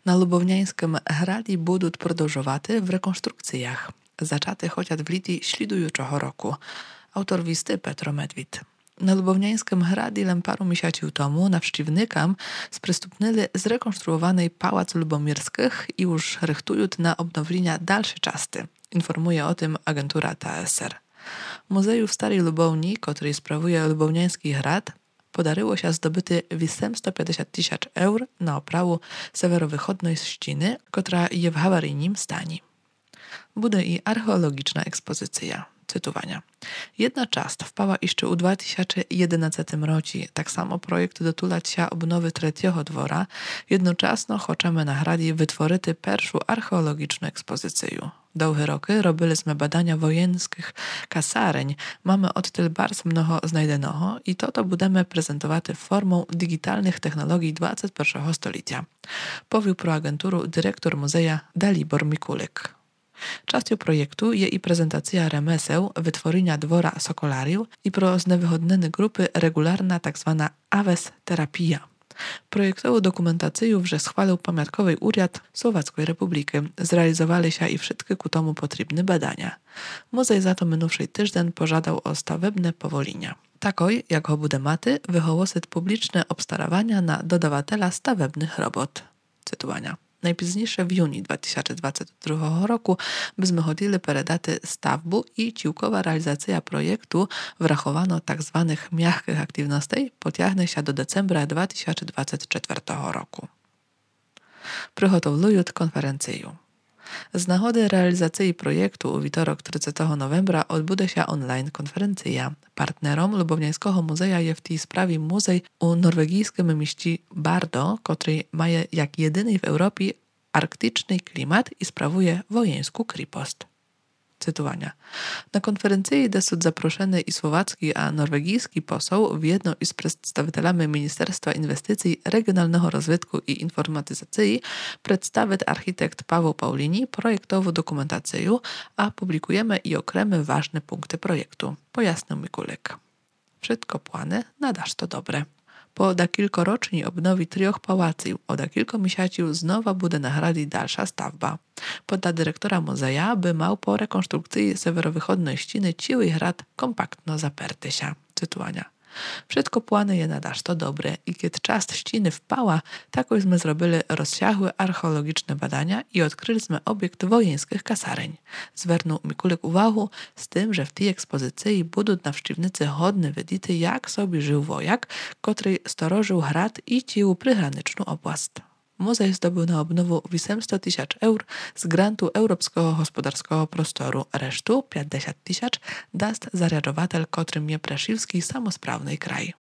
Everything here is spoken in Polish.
Na Lubowniańskim hrali budut продовжувати w rekonstrukcjach. Zaczęty chociaż w liti ślidującego roku. Autor listy Petro Medwid. Na Lubowniańskim hradi paru miesięcy temu nawsztivnikam sprystupnyli zrekonstruowanej Pałac Lubomirskich i już rychtują na obnowienia dalsze czasy. Informuje o tym agentura TASR. Muzeju w Starej Lubowni, który sprawuje Lubowniański hrad, podaryło się zdobyty 850 tysięcy eur na oprawu sewerowychodnej ściny, która je w awaryjnym stanie. Bude i archeologiczna ekspozycja. Cytowania. Jedna czast wpała jeszcze u 2011 roku, tak samo projekt dotulać się obnowy trzeciego dwora, jednoczasno chcemy na hradi wytworzyć pierwszą archeologiczną ekspozycję. Długie roky robiliśmy badania wojenskich kasareń, mamy odtyl bardzo mnoho znajdenego i to budemy prezentować formą digitalnych technologii XXI stulecia. Powił pro agenturu dyrektor muzeja Dalibor Mikulik. Częścią projektu je i prezentacja remeseł wytworzenia dwora Sokolariu i pro znewychodnene grupy regularna tzw. aves terapia. Projektową dokumentację wrze schwalił Pamiątkowy Urząd Słowackiej Republiki. Zrealizowali się i wszystkie ku tomu potrzebne badania. Muzej za to minувший tydzień pożadał o stawebne powolenia. Takoj, jak go bude maty, wyhołosyt publiczne obstarawania na dodawatela stawebnych robot. Cytowania. Najpóźniejsze w juni 2022 roku byśmy chodzili peredaty stawbu i ciłkowa realizacja projektu wrachowano tzw. miękkich aktywności pociągnie się do decembra 2024 roku. Przygotowują konferencję. Z nagody realizacji projektu u wtorek 30 novembra odbude się online konferencja. Partnerom Lubowniańskiego Muzeja je w tej sprawie muzej u norwegijskim mieście Bardo, który ma jak jedyny w Europie arktyczny klimat i sprawuje wojeńską kripost. Cytowania. Na konferencji desud zaproszony i słowacki, a norwegijski poseł w jedno z przedstawicielami Ministerstwa Inwestycji Regionalnego Rozwitku i Informatyzacji przedstawić architekt Paweł Paulini projektową dokumentację, a publikujemy i okremy ważne punkty projektu. Pojasnił Mikulik. Wszystko plany nadaż to dobre. Po kilkoroczni obnowi 3 pałaców, od kilku miesięcy znowu bude na hradi dalsza stawba. Podla dyrektora muzeja by mał po rekonstrukcji sewerowychodnej ściny ciły hrad kompaktno zaperty się. Cytowania. Wszystko plany je nadaż to dobre i kiedy czas ściny wpała, takośmy zrobili rozsiahłe archeologiczne badania i odkryliśmy obiekt wojeńskich kasareń. Zwernął Mikulik uwagę z tym, że w tej ekspozycji budуть nawsztivnicy hodne widzieć, jak sobie żył wojak, który storożył hrad i cił przygraniczną oblast. Muzej zdobył na obnowę 800 tysięcy eur z grantu Europejskiego Gospodarskiego Prostoru. Resztu 50 tysięcy daст заряджователь, котрим є Прашівський самосправний край.